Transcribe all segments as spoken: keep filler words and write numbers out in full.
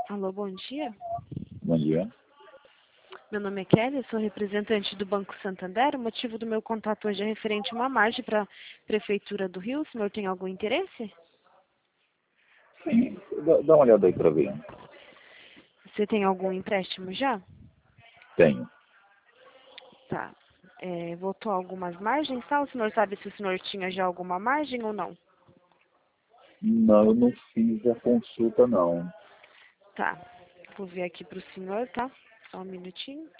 Alô, bom dia. Bom dia. Meu nome é Kelly, sou representante do Banco Santander. O motivo do meu contato hoje é referente a uma margem para a Prefeitura do Rio. O senhor tem algum interesse? Sim, dá, dá uma olhada aí para ver. Você tem algum empréstimo já? Tenho. Tá. É, votou algumas margens, tá? O senhor sabe se o senhor tinha já alguma margem ou não? Não, eu não fiz a consulta, não. Tá. Vou ver aqui para o senhor, tá? Só um minutinho.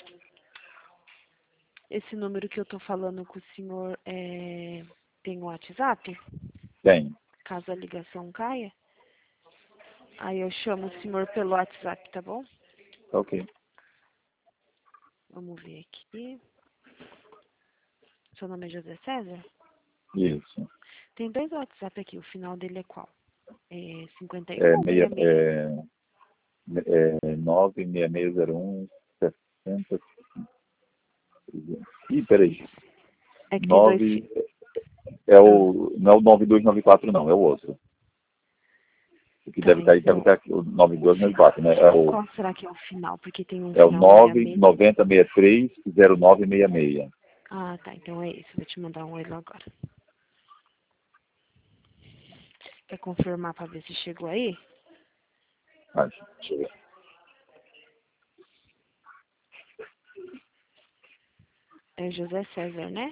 Esse número que eu tô falando com o senhor é... tem um WhatsApp? Tenho. Caso a ligação caia. Aí eu chamo o senhor pelo WhatsApp, tá bom? Tá ok. Vamos ver aqui. Seu nome é José César? Isso. Tem dois WhatsApp aqui, o final dele é qual? É cinquenta e um É, ou meia, sessenta e seis? é, é nove seis seis zero um sessenta. Ih, peraí. É que tem dois... nove fi- é Ah, o, não é o nove dois nove quatro, não, é o outro. O que tá, deve estar aí, deve então... estar aqui, o nove O dois nove fi... quatro, né? É o, Qual será que é o final? Porque tem um é o final nove sessenta e seis. nove zero seis três zero nove seis seis. Ah, tá, então é esse. Vou te mandar um oi lá agora. Quer confirmar pra ver se chegou aí? Ah, deixa eu ver. É José César, né?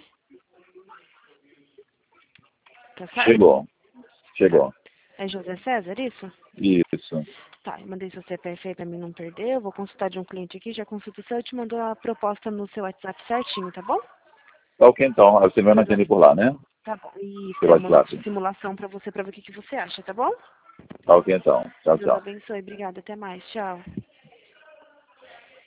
Tá certo? Chegou. Tá. Chegou. É José César, isso? Isso. Tá, eu mandei seu C P F aí pra mim não perder. Eu vou consultar de um cliente aqui, já consulta o seu, eu te mandou a proposta no seu WhatsApp certinho, tá bom? Tá ok, então. Aí você vai me Deus a- atender por lá, né? Tá bom. E Pelo tem uma WhatsApp. simulação pra você, pra ver o que, que você acha, tá bom? Tá ok, então. Tchau, Deus tchau. abençoe. Obrigada. Até mais. Tchau.